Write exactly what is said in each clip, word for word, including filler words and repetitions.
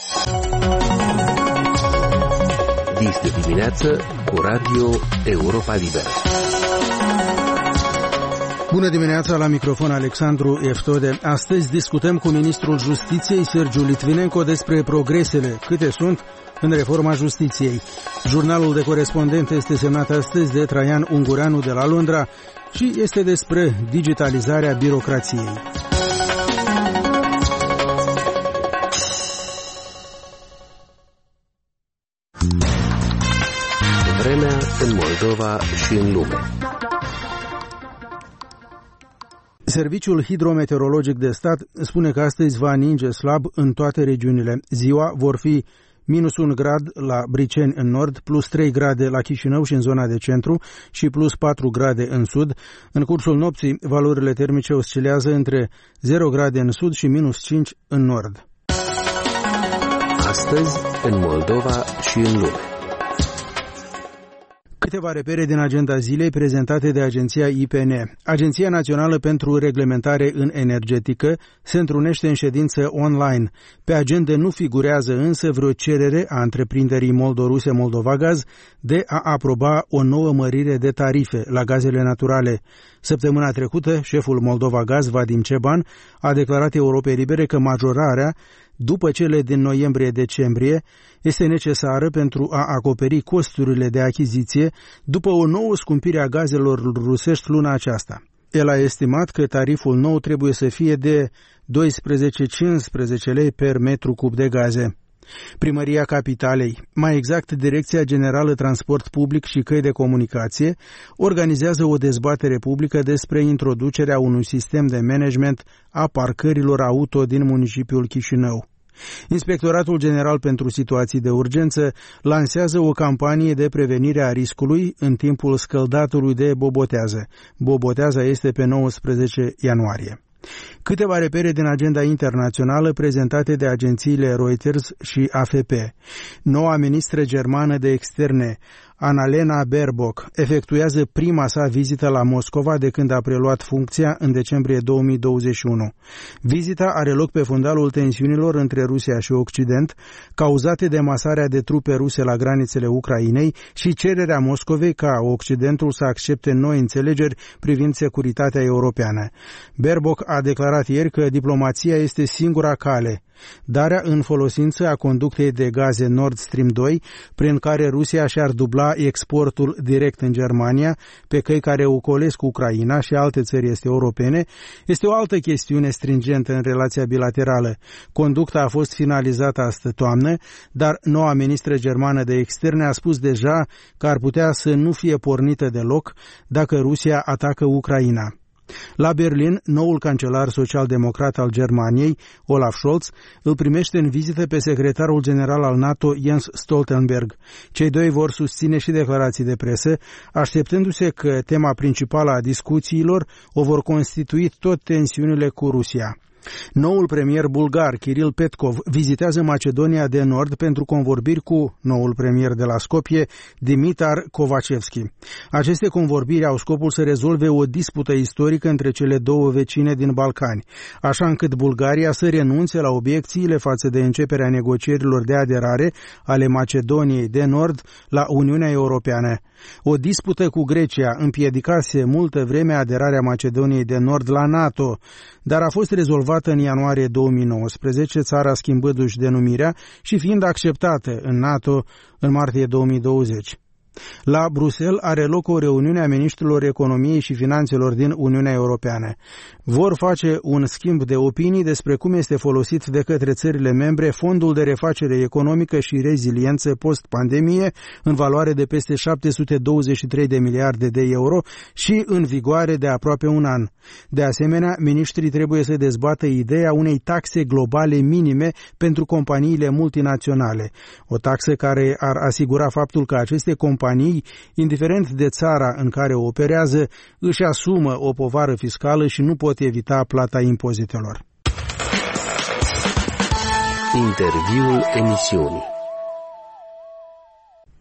Dis de dimineață cu Radio Europa Liberă. Bună dimineața, la microfon Alexandru Eftode. Astăzi discutăm cu ministrul Justiției, Sergiu Litvinenko, despre progresele, câte sunt, în reforma justiției. Jurnalul de corespondent este semnat astăzi de Traian Ungureanu de la Londra și este despre digitalizarea birocrației. Vremea în Moldova și în lume. Serviciul hidrometeorologic de stat spune că astăzi va ninge slab în toate regiunile. Ziua vor fi minus un grad la Briceni în nord, plus trei grade la Chișinău și în zona de centru și plus patru grade în sud. În cursul nopții, valorile termice oscilează între zero grade în sud și minus cinci în nord. Astăzi în Moldova și în lume. Câteva repere din agenda zilei prezentate de agenția I P N. Agenția Națională pentru Reglementare în Energetică se întrunește în ședință online. Pe agenda nu figurează însă vreo cerere a întreprinderii moldoruse Moldovagaz de a aproba o nouă mărire de tarife la gazele naturale. Săptămâna trecută, șeful Moldovagaz, Vadim Ceban, a declarat Europei Libere că majorarea, după cele din noiembrie-decembrie, este necesară pentru a acoperi costurile de achiziție după o nouă scumpire a gazelor rusești luna aceasta. El a estimat că tariful nou trebuie să fie de doisprezece-cincisprezece lei per metru cub de gaze. Primăria Capitalei, mai exact Direcția Generală Transport Public și Căi de Comunicație, organizează o dezbatere publică despre introducerea unui sistem de management a parcărilor auto din municipiul Chișinău. Inspectoratul General pentru Situații de Urgență lansează o campanie de prevenire a riscului în timpul scăldatului de Bobotează. Boboteaza este pe nouăsprezece ianuarie. Câteva repere din agenda internațională prezentate de agențiile Reuters și A F P. Noua ministră germană de externe, Annalena Baerbock, efectuează prima sa vizită la Moscova de când a preluat funcția în decembrie două mii douăzeci și unu. Vizita are loc pe fundalul tensiunilor între Rusia și Occident, cauzate de masarea de trupe ruse la granițele Ucrainei și cererea Moscovei ca Occidentul să accepte noi înțelegeri privind securitatea europeană. Baerbock a declarat ieri că diplomația este singura cale. Darea în folosință a conductei de gaze Nord Stream doi, prin care Rusia și-ar dubla exportul direct în Germania, pe căi care ocolesc Ucraina și alte țări este europene, este o altă chestiune stringentă în relația bilaterală. Conducta a fost finalizată astă toamnă, dar noua ministră germană de externe a spus deja că ar putea să nu fie pornită deloc dacă Rusia atacă Ucraina. La Berlin, noul cancelar social-democrat al Germaniei, Olaf Scholz, îl primește în vizită pe secretarul general al NATO, Jens Stoltenberg. Cei doi vor susține și declarații de presă, așteptându-se că tema principală a discuțiilor o vor constitui tot tensiunile cu Rusia. Noul premier bulgar, Kiril Petkov, vizitează Macedonia de Nord pentru convorbiri cu noul premier de la Skopje, Dimitar Kovacevski. Aceste convorbiri au scopul să rezolve o dispută istorică între cele două vecine din Balcani, așa încât Bulgaria să renunțe la obiecțiile față de începerea negocierilor de aderare ale Macedoniei de Nord la Uniunea Europeană. O dispută cu Grecia împiedicase multă vreme aderarea Macedoniei de Nord la NATO, dar a fost rezolvată în ianuarie două mii nouăsprezece, țara schimbându-și denumirea și fiind acceptată în NATO în martie două mii douăzeci. La Bruxelles are loc o reuniune a miniștrilor economiei și finanțelor din Uniunea Europeană. Vor face un schimb de opinii despre cum este folosit de către țările membre Fondul de Refacere Economică și Reziliență post-pandemie, în valoare de peste șapte sute douăzeci și trei de miliarde de euro și în vigoare de aproape un an. De asemenea, miniștrii trebuie să dezbată ideea unei taxe globale minime pentru companiile multinaționale, o taxă care ar asigura faptul că aceste companii, indiferent de țara în care operează, își asumă o povară fiscală și nu pot evita plata impozitelor. Interviul emisiunii.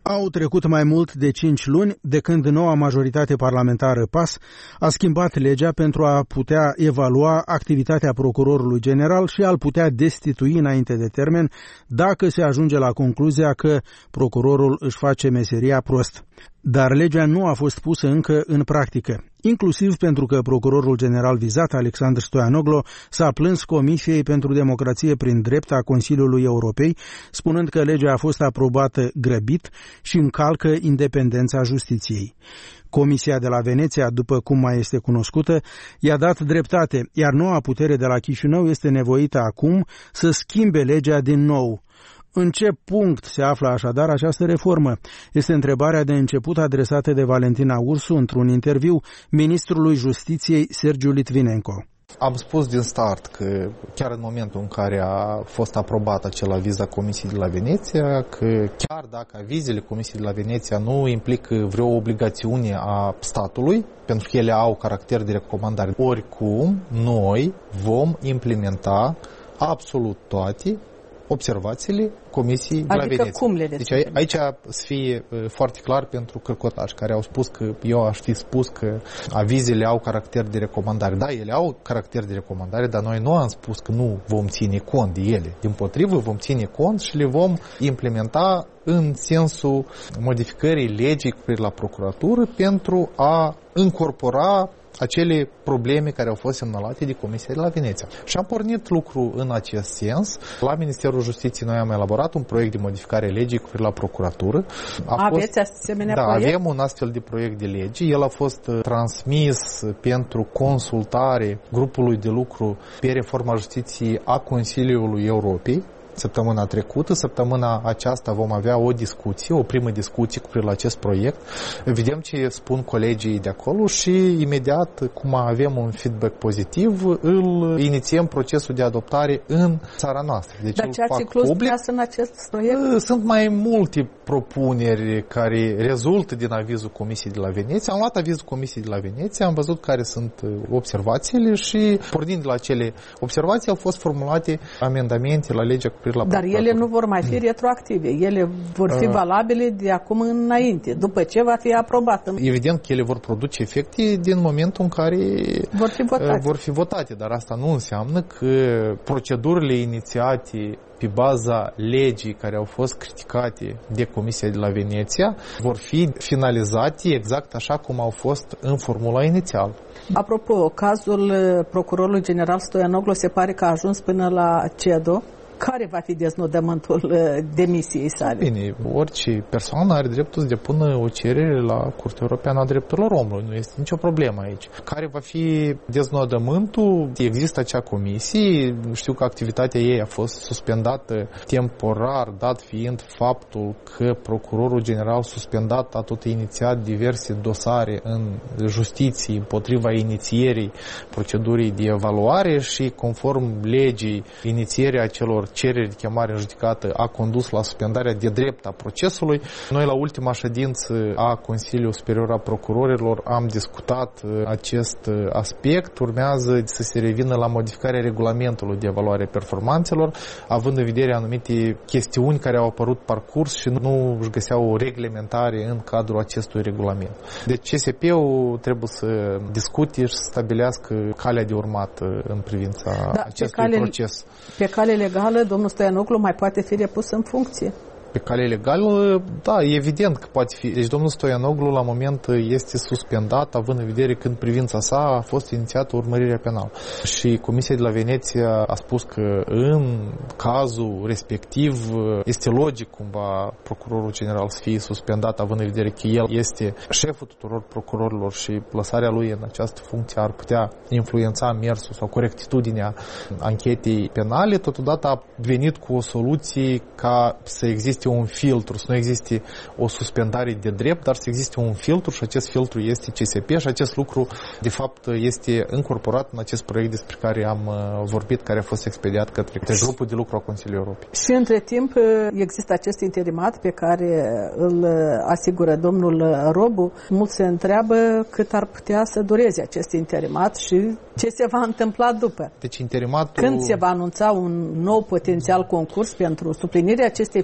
Au trecut mai mult de cinci luni de când noua majoritate parlamentară P A S a schimbat legea pentru a putea evalua activitatea procurorului general și a-l putea destitui înainte de termen dacă se ajunge la concluzia că procurorul își face meseria prost. Dar legea nu a fost pusă încă în practică, inclusiv pentru că procurorul general vizat, Alexandru Stoianoglo, s-a plâns Comisiei pentru Democrație prin Drept a Consiliului Europei, spunând că legea a fost aprobată grăbit și încalcă independența justiției. Comisia de la Veneția, după cum mai este cunoscută, i-a dat dreptate, iar noua putere de la Chișinău este nevoită acum să schimbe legea din nou. În ce punct se află așadar această reformă? Este întrebarea de început adresată de Valentina Ursu într-un interviu ministrului Justiției Sergiu Litvinenko. Am spus din start că chiar în momentul în care a fost aprobat acel aviz a Comisiei de la Veneția, că chiar dacă avizele Comisiei de la Veneția nu implică vreo obligațiune a statului, pentru că ele au caracter de recomandare, oricum noi vom implementa absolut toate observațiile Comisiei de la adică Veneția. Cum le deci aici, aici să fie foarte clar pentru cărcotași care au spus că eu aș fi spus că avizele au caracter de recomandare. Da, ele au caracter de recomandare, dar noi nu am spus că nu vom ține cont de ele. Dimpotrivă, vom ține cont și le vom implementa în sensul modificării legii cu privire la procuratură pentru a încorpora acele probleme care au fost semnalate de Comisia de la Veneția. Și am pornit lucru în acest sens. La Ministerul Justiției noi am elaborat un proiect de modificare a legii cu privire la procuratură. A Aveți fost, asemenea da, proiect? avem un astfel de proiect de lege. El a fost transmis pentru consultare grupului de lucru pe reforma justiției a Consiliului Europei săptămâna trecută. Săptămâna aceasta vom avea o discuție, o primă discuție cu privire la acest proiect. Vedem ce spun colegii de acolo și imediat, cum avem un feedback pozitiv, îl inițiem procesul de adoptare în țara noastră. Deci Dar ce ați inclus în acest proiect? Sunt mai multe propuneri care rezultă din avizul Comisiei de la Veneția. Am luat avizul Comisiei de la Veneția, am văzut care sunt observațiile și, pornind de la acele observații, au fost formulate amendamente la legea cu Dar ele nu vor mai fi retroactive. Ele vor fi valabile de acum înainte, după ce va fi aprobat. Evident că ele vor produce efecte din momentul în care vor fi votate. Vor fi votate, dar asta nu înseamnă că procedurile inițiate pe baza legii care au fost criticate de Comisia de la Veneția vor fi finalizate exact așa cum au fost în formula inițială. Apropo, cazul procurorului general Stoianoglo se pare că a ajuns până la CEDO. Care va fi deznodământul demisiei sale? Bine, orice persoană are dreptul să depună o cerere la Curtea Europeană a Drepturilor Omului. Nu este nicio problemă aici. Care va fi deznodământul? Există acea comisie. Știu că activitatea ei a fost suspendată temporar, dat fiind faptul că procurorul general suspendat a tot inițiat diverse dosare în justiție împotriva inițierii procedurii de evaluare și conform legii inițierea acelor cereri de chemare în judecată a condus la suspendarea de drept a procesului. Noi la ultima ședință a Consiliului Superior a Procurorilor am discutat acest aspect. Urmează să se revină la modificarea regulamentului de evaluare a performanțelor, având în vedere anumite chestiuni care au apărut parcurs și nu își găseau o reglementare în cadrul acestui regulament. Deci C S P-ul trebuie să discute și să stabilească calea de urmat în privința da, acestui pe cale, proces. Pe cale legală, domnul Stoianoglu mai poate fi repus în funcție? Pe cale legală, da, evident că poate fi. Deci domnul Stoianoglu la moment este suspendat, având în vedere că în privința sa a fost inițiată urmărirea penală. Și Comisia de la Veneția a spus că în cazul respectiv este logic cumva procurorul general să fie suspendat, având în vedere că el este șeful tuturor procurorilor și lăsarea lui în această funcție ar putea influența mersul sau corectitudinea anchetei penale. Totodată a venit cu o soluție ca să existe un filtru, să nu existe o suspendare de drept, dar să existe un filtru și acest filtru este C S P și acest lucru de fapt este încorporat în acest proiect despre care am vorbit, care a fost expediat către grupul de lucru a Consiliului Europei. Și între timp există acest interimat pe care îl asigură domnul Robu. Mulți se întreabă cât ar putea să dureze acest interimat și ce se va întâmpla după. Deci interimatul... Când se va anunța un nou potențial concurs pentru suplinirea acestei funcții de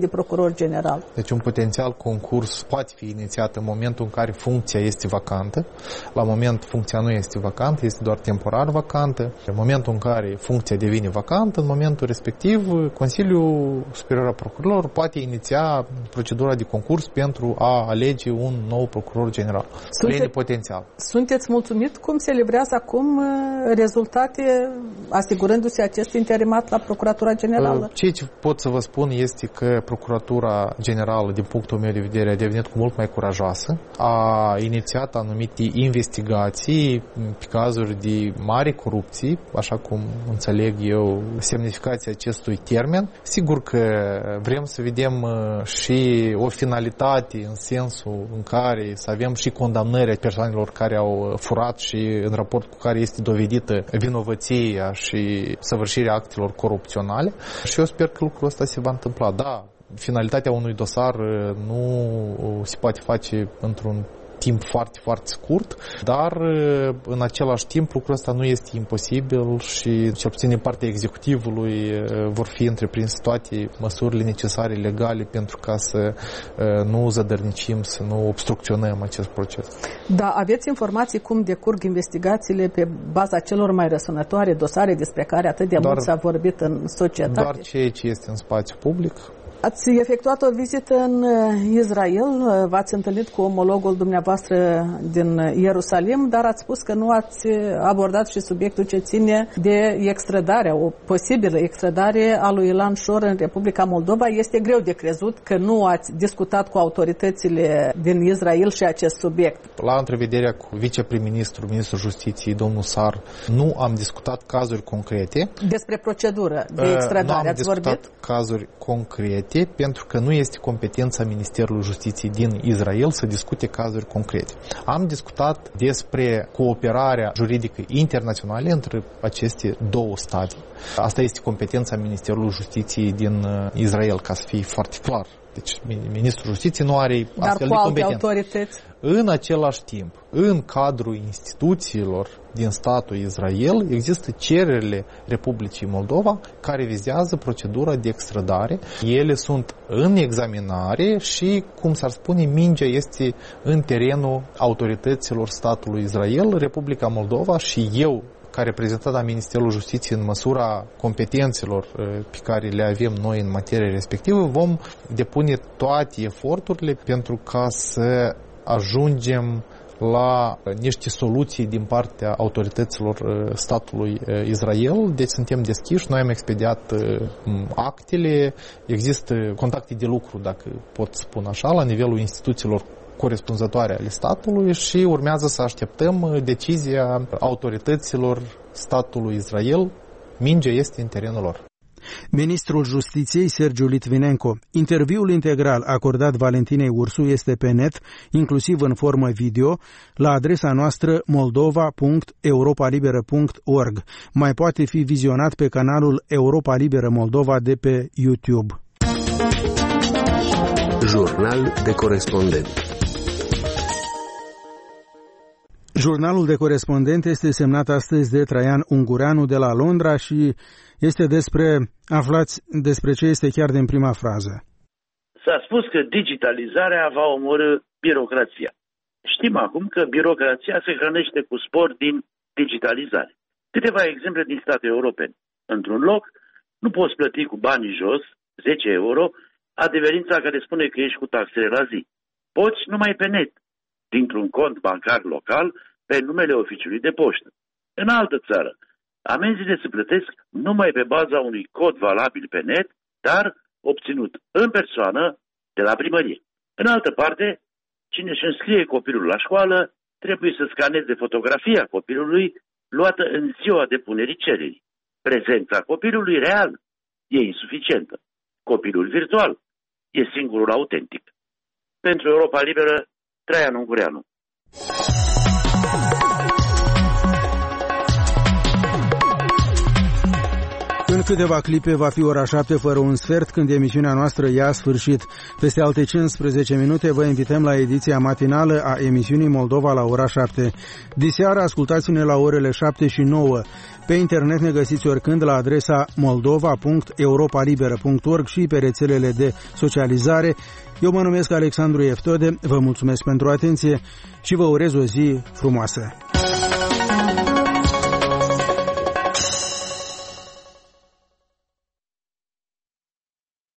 procuror general. Deci un potențial concurs poate fi inițiat în momentul în care funcția este vacantă. La moment funcția nu este vacantă, este doar temporar vacantă. În momentul în care funcția devine vacantă, în momentul respectiv, Consiliul Superior al Procurorilor poate iniția procedura de concurs pentru a alege un nou procuror general. Sunte, potențial. Sunteți mulțumit cum se livrează acum rezultate, asigurându-se acest interimat la Procuratura Generală? Ce pot să vă spun este că Procuratura Generală, din punctul meu de vedere, a devenit cu mult mai curajoasă. A inițiat anumite investigații pe cazuri de mari corupții, așa cum înțeleg eu semnificația acestui termen. Sigur că vrem să vedem și o finalitate în sensul în care să avem și condamnări a persoanelor care au furat și în raport cu care este dovedită vinovăția și săvârșirea actelor corupționale. Și eu sper că lucrul ăsta se va întâmpla. Da, finalitatea unui dosar nu se poate face într-un timp foarte, foarte scurt, dar în același timp lucrul ăsta nu este imposibil și cel puțin din partea executivului vor fi întreprinse toate măsurile necesare legale pentru ca să nu zădărnicim, să nu obstrucționăm acest proces. Da, aveți informații cum decurg investigațiile pe baza celor mai răsunătoare dosare despre care atât de doar, mult s-a vorbit în societate? Doar ceea ce este în spațiu public. Ați efectuat o vizită în Israel, v-ați întâlnit cu omologul dumneavoastră din Ierusalim, dar ați spus că nu ați abordat și subiectul ce ține de extradarea, o posibilă extradare a lui Ilan Șor în Republica Moldova. Este greu de crezut că nu ați discutat cu autoritățile din Israel și acest subiect. La întrevederea cu viceprim-ministrul, ministrul Justiției, domnul Sar, nu am discutat cazuri concrete. Despre procedură de extradare uh, nu am ați discutat vorbit? cazuri concrete, pentru că nu este competența Ministerului Justiției din Israel să discute cazuri concrete. Am discutat despre cooperarea juridică internațională între aceste două state. Asta este competența Ministerului Justiției din Israel, ca să fie foarte clar. Deci Ministrul Justiției nu are Dar astfel cu de alte competență. autorități? În același timp, în cadrul instituțiilor din statul Israel, există cererile Republicii Moldova care vizează procedura de extradare. Ele sunt în examinare și, cum s-ar spune, mingea este în terenul autorităților statului Israel, Republica Moldova și eu, ca reprezentant al Ministerului Justiției în măsura competențelor pe care le avem noi în materie respectivă, vom depune toate eforturile pentru ca să ajungem la niște soluții din partea autorităților statului Israel. Deci suntem deschiși, noi am expediat actele, există contacte de lucru, dacă pot spune așa, la nivelul instituțiilor corespunzătoare ale statului și urmează să așteptăm decizia autorităților statului Israel. Mingea este în terenul lor. Ministrul Justiției Sergiu Litvinenko. Interviul integral acordat Valentinei Ursu este pe net, inclusiv în formă video, la adresa noastră moldova punct europa liberă punct org. Mai poate fi vizionat pe canalul Europa Liberă Moldova de pe YouTube. Jurnal de corespondent. Jurnalul de corespondent este semnat astăzi de Traian Ungureanu de la Londra și este despre, aflați despre ce este chiar din prima frază. S-a spus că digitalizarea va omorî birocrația. Știm acum că birocrația se hrănește cu spor din digitalizare. Câteva exemple din state europene. Într-un loc, nu poți plăti cu banii jos, zece euro, adeverința care spune că ești cu taxele la zi. Poți numai pe net, dintr-un cont bancar local, pe numele oficiului de poștă. În altă țară, amenziile se plătesc numai pe baza unui cod valabil pe net, dar obținut în persoană de la primărie. În altă parte, cine își înscrie copilul la școală trebuie să scaneze fotografia copilului luată în ziua depunerii cererii. Prezența copilului real e insuficientă. Copilul virtual e singurul autentic. Pentru Europa Liberă, Traian Ungureanu. În câteva clipe va fi ora șapte fără un sfert, când emisiunea noastră ia sfârșit. Peste alte cincisprezece minute vă invităm la ediția matinală a emisiunii Moldova la ora șapte. Diseară ascultați-ne la orele șapte și nouă. Pe internet ne găsiți oricând la adresa moldova punct europalibera punct org și pe rețelele de socializare. Eu mă numesc Alexandru Eftode, vă mulțumesc pentru atenție și vă urez o zi frumoasă.